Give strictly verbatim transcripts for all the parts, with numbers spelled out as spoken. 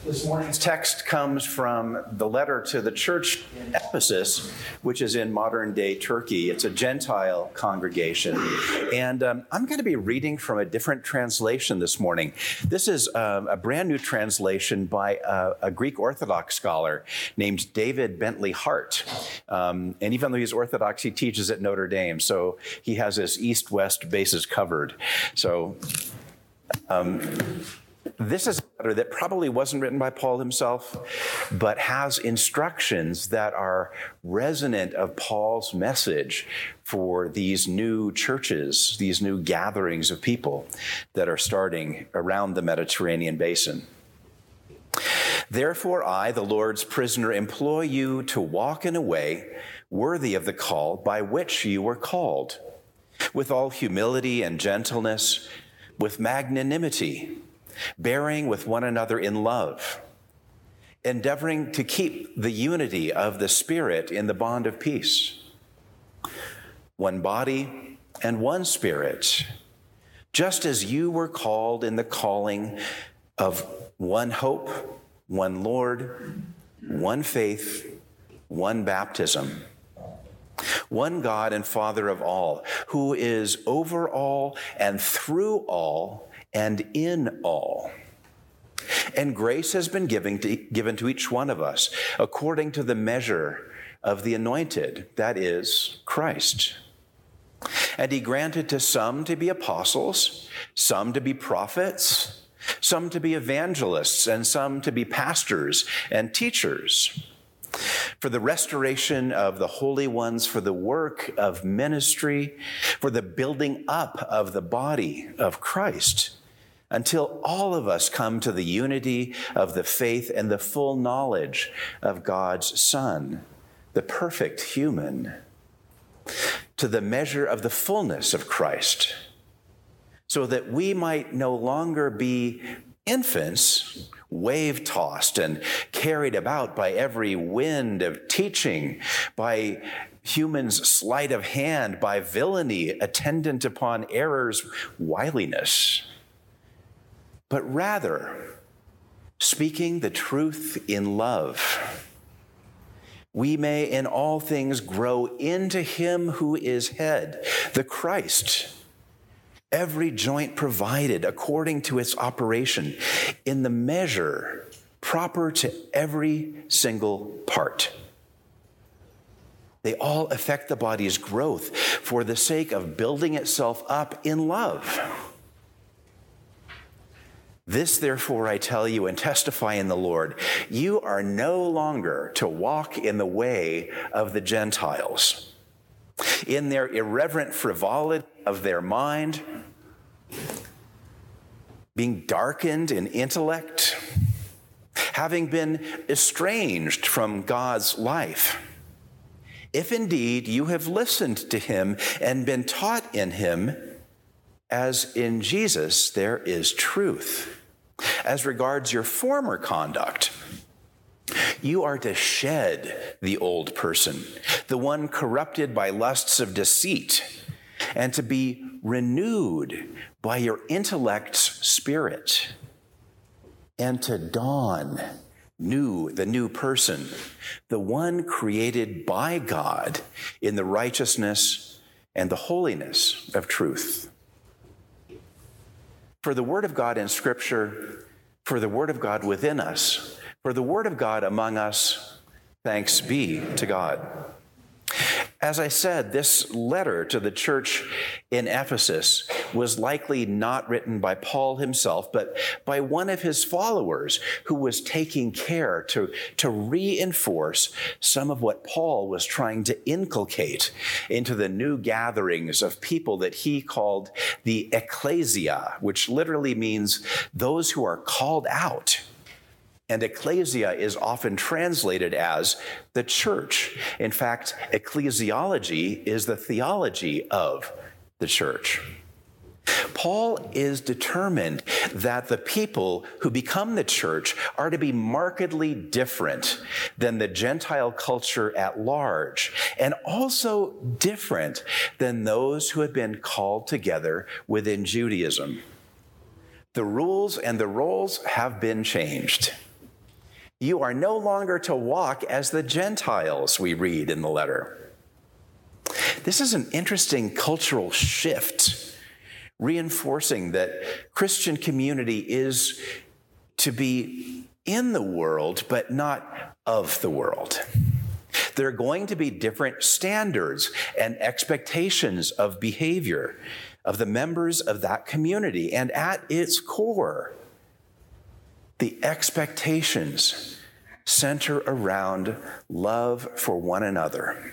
This morning's text comes from the letter to the church in Ephesus, which is in modern-day Turkey. It's a Gentile congregation. And um, I'm going to be reading from a different translation this morning. This is um, a brand new translation by a, a Greek Orthodox scholar named David Bentley Hart. Um, and even though he's Orthodox, he teaches at Notre Dame. So he has his east-west bases covered. So... Um, This is a letter that probably wasn't written by Paul himself, but has instructions that are resonant of Paul's message for these new churches, these new gatherings of people that are starting around the Mediterranean basin. Therefore, I, the Lord's prisoner, implore you to walk in a way worthy of the call by which you were called, with all humility and gentleness, with magnanimity, bearing with one another in love, endeavoring to keep the unity of the Spirit in the bond of peace. One body and one Spirit, just as you were called in the calling of one hope, one Lord, one faith, one baptism, one God and Father of all, who is over all and through all and in all. And grace has been given to, given to each one of us according to the measure of the anointed, that is, Christ. And he granted to some to be apostles, some to be prophets, some to be evangelists, and some to be pastors and teachers, for the restoration of the holy ones, for the work of ministry, for the building up of the body of Christ, until all of us come to the unity of the faith and the full knowledge of God's Son, the perfect human, to the measure of the fullness of Christ, so that we might no longer be infants, wave-tossed and carried about by every wind of teaching, by humans' sleight of hand, by villainy attendant upon error's wiliness, but rather speaking the truth in love, we may in all things grow into him who is head, the Christ, every joint provided according to its operation in the measure proper to every single part. They all affect the body's growth for the sake of building itself up in love. This, therefore, I tell you and testify in the Lord, you are no longer to walk in the way of the Gentiles, in their irreverent frivolity of their mind, being darkened in intellect, having been estranged from God's life. If indeed you have listened to him and been taught in him, as in Jesus there is truth. As regards your former conduct, you are to shed the old person, the one corrupted by lusts of deceit, and to be renewed by your intellect's spirit, and to don new, the new person, the one created by God in the righteousness and the holiness of truth. For the word of God in Scripture, for the word of God within us, for the word of God among us, thanks be to God. As I said, this letter to the church in Ephesus was likely not written by Paul himself, but by one of his followers who was taking care to, to reinforce some of what Paul was trying to inculcate into the new gatherings of people that he called the ecclesia, which literally means those who are called out. And ecclesia is often translated as the church. In fact, ecclesiology is the theology of the church. Paul is determined that the people who become the church are to be markedly different than the Gentile culture at large, and also different than those who had been called together within Judaism. The rules and the roles have been changed. You are no longer to walk as the Gentiles, we read in the letter. This is an interesting cultural shift, reinforcing that Christian community is to be in the world, but not of the world. There are going to be different standards and expectations of behavior of the members of that community. And at its core, the expectations center around love for one another.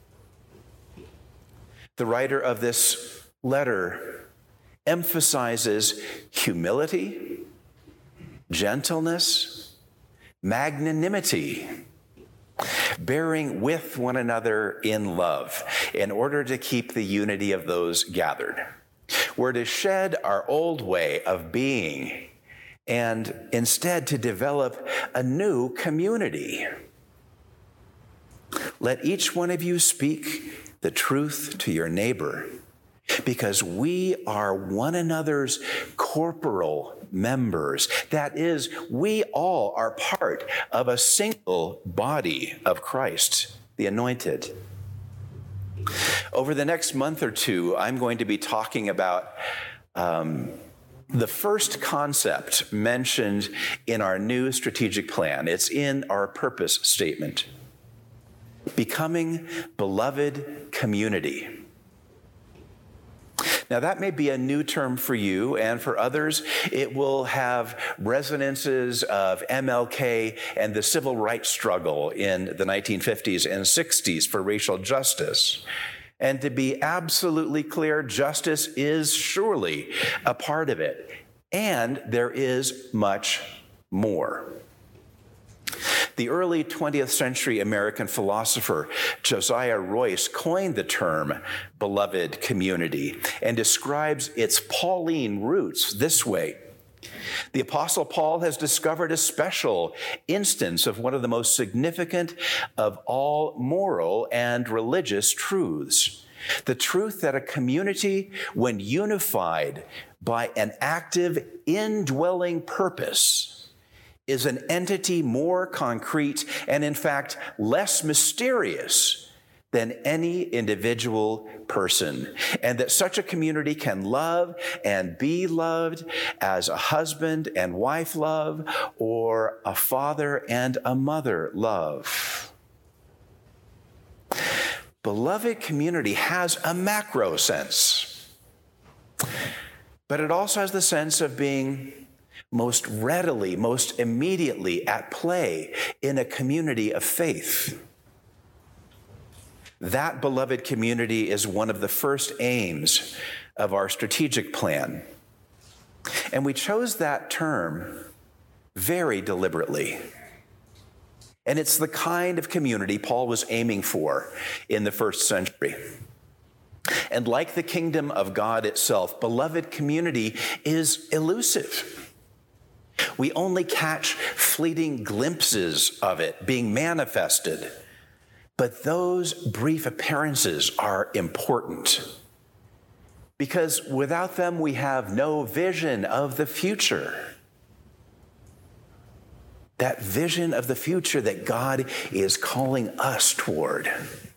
The writer of this letter emphasizes humility, gentleness, magnanimity, bearing with one another in love in order to keep the unity of those gathered. We're to shed our old way of being and instead to develop a new community. Let each one of you speak the truth to your neighbor, because we are one another's corporal members. That is, we all are part of a single body of Christ, the anointed. Over the next month or two, I'm going to be talking about um, the first concept mentioned in our new strategic plan. It's in our purpose statement. Becoming beloved community. Now, that may be a new term for you, and for others, it will have resonances of M L K and the civil rights struggle in the nineteen fifties and sixties for racial justice. And to be absolutely clear, justice is surely a part of it, and there is much more. The early twentieth century American philosopher Josiah Royce coined the term beloved community and describes its Pauline roots this way. The Apostle Paul has discovered a special instance of one of the most significant of all moral and religious truths. The truth that a community, when unified by an active indwelling purpose, is an entity more concrete and, in fact, less mysterious than any individual person, and that such a community can love and be loved as a husband and wife love, or a father and a mother love. Beloved community has a macro sense, but it also has the sense of being most readily, most immediately at play in a community of faith. That beloved community is one of the first aims of our strategic plan. And we chose that term very deliberately. And it's the kind of community Paul was aiming for in the first century. And like the kingdom of God itself, beloved community is elusive. We only catch fleeting glimpses of it being manifested. But those brief appearances are important, because without them, we have no vision of the future. That vision of the future that God is calling us toward.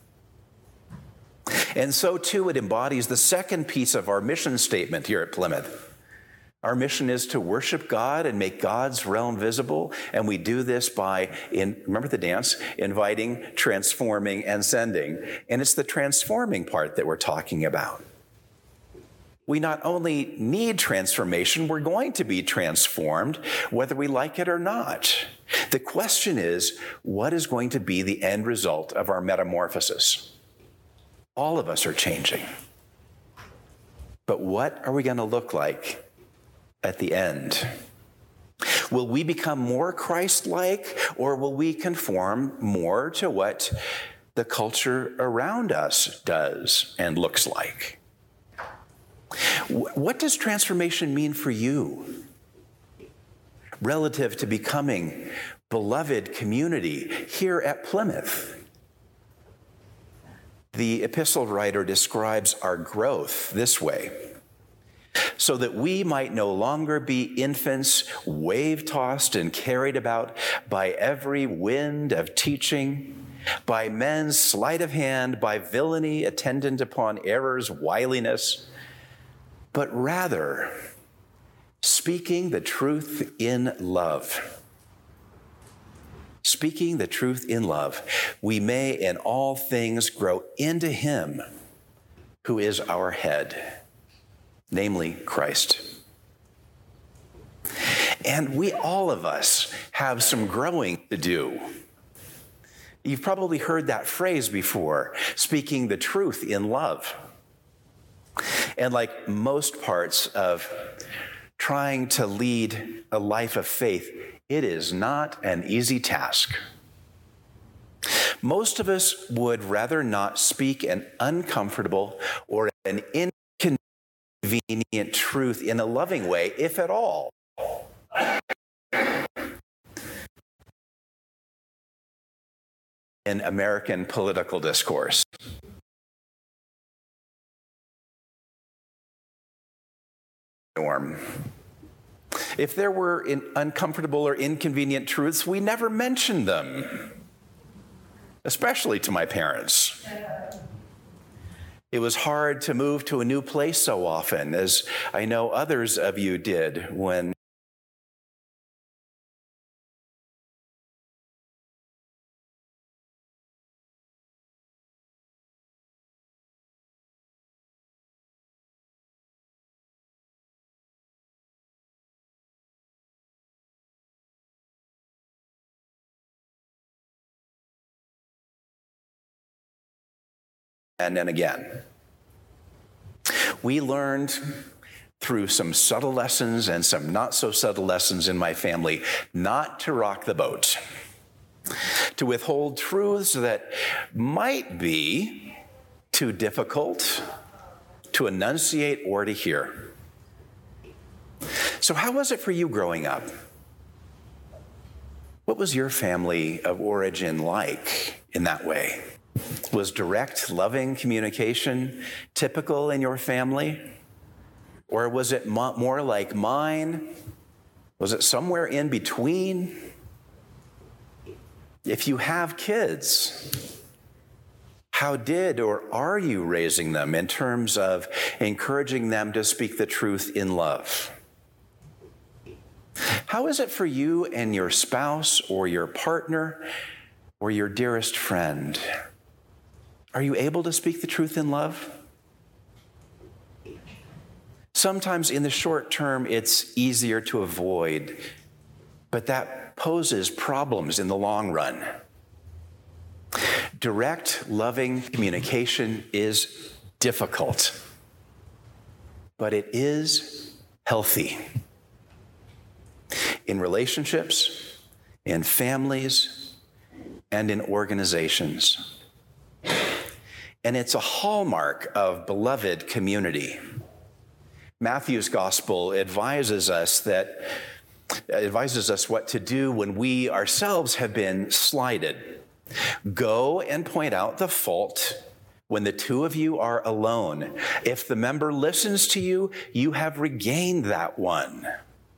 And so, too, it embodies the second piece of our mission statement here at Plymouth. Our mission is to worship God and make God's realm visible, and we do this by, in, remember the dance, inviting, transforming, and sending. And it's the transforming part that we're talking about. We not only need transformation, we're going to be transformed, whether we like it or not. The question is, what is going to be the end result of our metamorphosis? All of us are changing. But what are we going to look like at the end? Will we become more Christ-like, or will we conform more to what the culture around us does and looks like? What does transformation mean for you relative to becoming beloved community here at Plymouth? The epistle writer describes our growth this way. so that we might no longer be infants, wave-tossed and carried about by every wind of teaching, by men's sleight of hand, by villainy attendant upon error's wiliness, but rather speaking the truth in love. Speaking the truth in love, we may in all things grow into him who is our head, namely Christ. And we, all of us, have some growing to do. You've probably heard that phrase before, speaking the truth in love. And like most parts of trying to lead a life of faith, it is not an easy task. Most of us would rather not speak an uncomfortable or an inconvenient truth in a loving way, if at all. In American political discourse. Norm. If there were in uncomfortable or inconvenient truths, we never mentioned them, especially to my parents. It was hard to move to a new place so often, as I know others of you did when and then again. We learned through some subtle lessons and some not so subtle lessons in my family not to rock the boat, to withhold truths that might be too difficult to enunciate or to hear. So how was it for you growing up? What was your family of origin like in that way? Was direct, loving communication typical in your family? Or was it mo- more like mine? Was it somewhere in between? If you have kids, how did or are you raising them in terms of encouraging them to speak the truth in love? How is it for you and your spouse or your partner or your dearest friend? Are you able to speak the truth in love? Sometimes in the short term, it's easier to avoid, but that poses problems in the long run. Direct, loving communication is difficult, but it is healthy. In relationships, in families, and in organizations. And it's a hallmark of beloved community. Matthew's gospel advises us that advises us what to do when we ourselves have been slighted. Go and point out the fault when the two of you are alone. If the member listens to you, you have regained that one.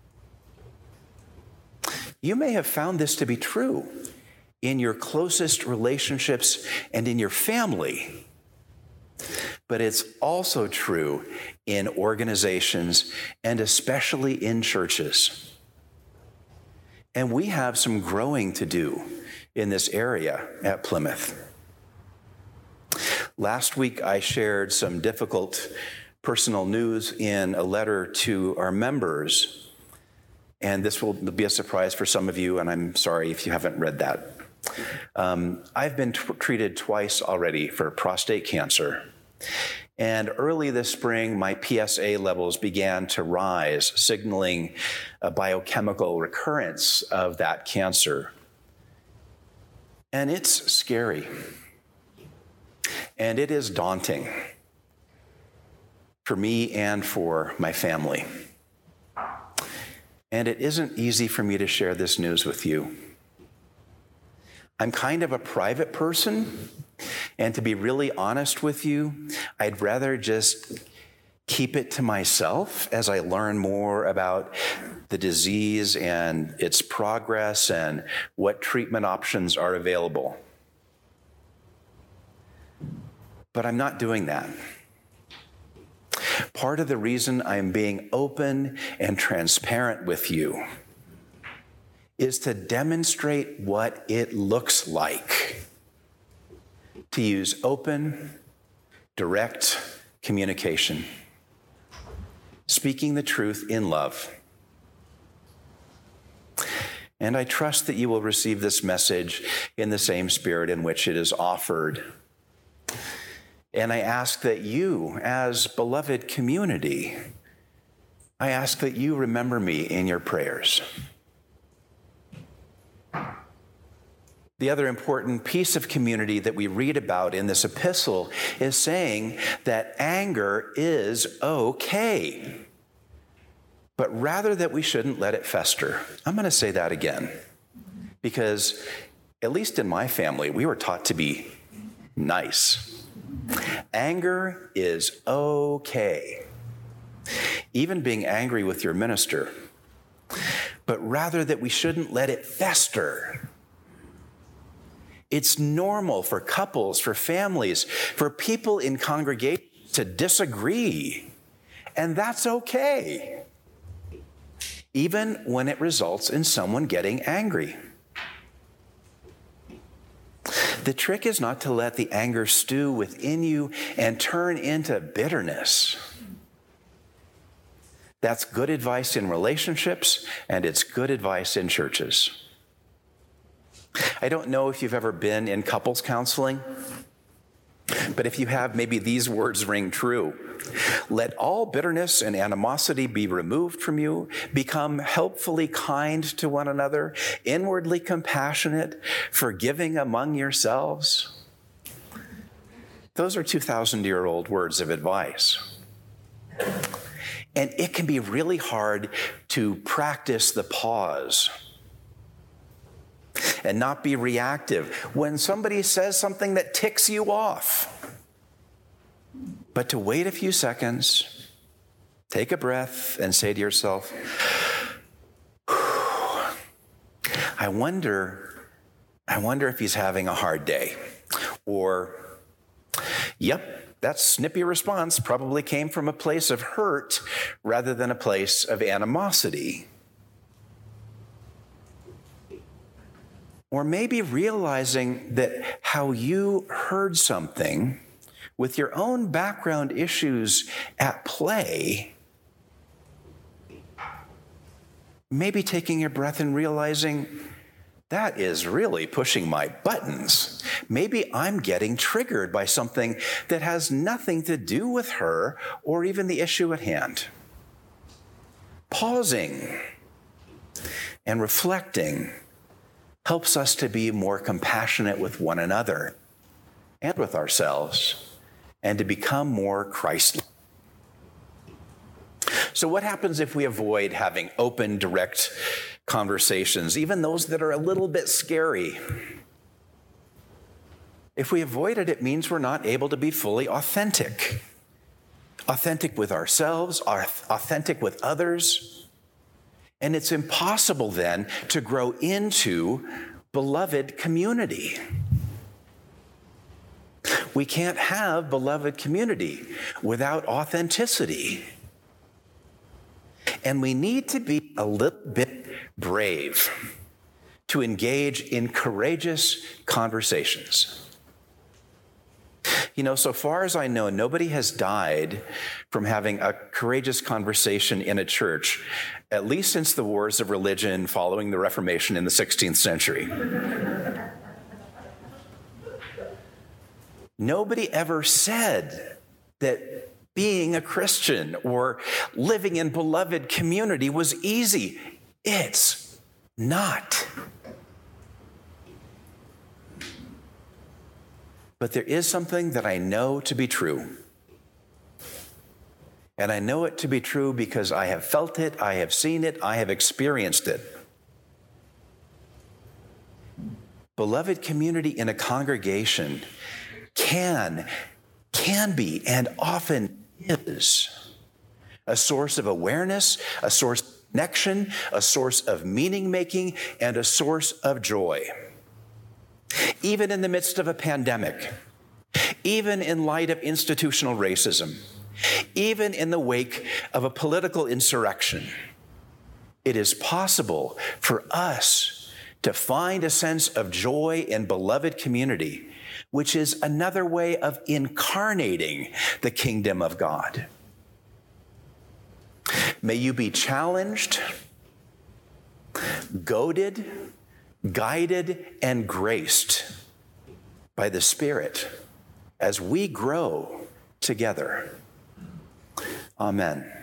You may have found this to be true in your closest relationships and in your family. But it's also true in organizations and especially in churches. And we have some growing to do in this area at Plymouth. Last week, I shared some difficult personal news in a letter to our members. And this will be a surprise for some of you, and I'm sorry if you haven't read that. Um, I've been t- treated twice already for prostate cancer. And early this spring, my P S A levels began to rise, signaling a biochemical recurrence of that cancer. And it's scary. And it is daunting for me and for my family. And it isn't easy for me to share this news with you. I'm kind of a private person, and to be really honest with you, I'd rather just keep it to myself as I learn more about the disease and its progress and what treatment options are available. But I'm not doing that. Part of the reason I'm being open and transparent with you is to demonstrate what it looks like to use open, direct communication, speaking the truth in love. And I trust that you will receive this message in the same spirit in which it is offered. And I ask that you, as beloved community, I ask that you remember me in your prayers. The other important piece of community that we read about in this epistle is saying that anger is okay, but rather that we shouldn't let it fester. I'm going to say that again, because at least in my family, we were taught to be nice. Anger is okay, even being angry with your minister, but rather that we shouldn't let it fester. It's normal for couples, for families, for people in congregations to disagree, and that's okay, even when it results in someone getting angry. The trick is not to let the anger stew within you and turn into bitterness. That's good advice in relationships, and it's good advice in churches. I don't know if you've ever been in couples counseling, but if you have, maybe these words ring true. Let all bitterness and animosity be removed from you. Become helpfully kind to one another, inwardly compassionate, forgiving among yourselves. Those are two thousand year old words of advice. And it can be really hard to practice the pause and not be reactive when somebody says something that ticks you off. But to wait a few seconds, take a breath, and say to yourself, I wonder, I wonder if he's having a hard day. Or, yep, that snippy response probably came from a place of hurt rather than a place of animosity. Or maybe realizing that how you heard something with your own background issues at play, maybe taking a breath and realizing that is really pushing my buttons. Maybe I'm getting triggered by something that has nothing to do with her or even the issue at hand. Pausing and reflecting helps us to be more compassionate with one another and with ourselves, and to become more Christ-like. So what happens if we avoid having open, direct conversations, even those that are a little bit scary? If we avoid it, it means we're not able to be fully authentic. Authentic with ourselves, authentic with others. And it's impossible then to grow into beloved community. We can't have beloved community without authenticity. And we need to be a little bit brave to engage in courageous conversations. You know, so far as I know, nobody has died from having a courageous conversation in a church, at least since the wars of religion following the Reformation in the sixteenth century. Nobody ever said that being a Christian or living in beloved community was easy. It's not. But there is something that I know to be true. And I know it to be true because I have felt it, I have seen it, I have experienced it. Beloved community in a congregation can, can be, and often is a source of awareness, a source of connection, a source of meaning-making, and a source of joy. Even in the midst of a pandemic, even in light of institutional racism, even in the wake of a political insurrection, it is possible for us to find a sense of joy in beloved community, which is another way of incarnating the kingdom of God. May you be challenged, goaded, guided, and graced by the Spirit as we grow together. Amen.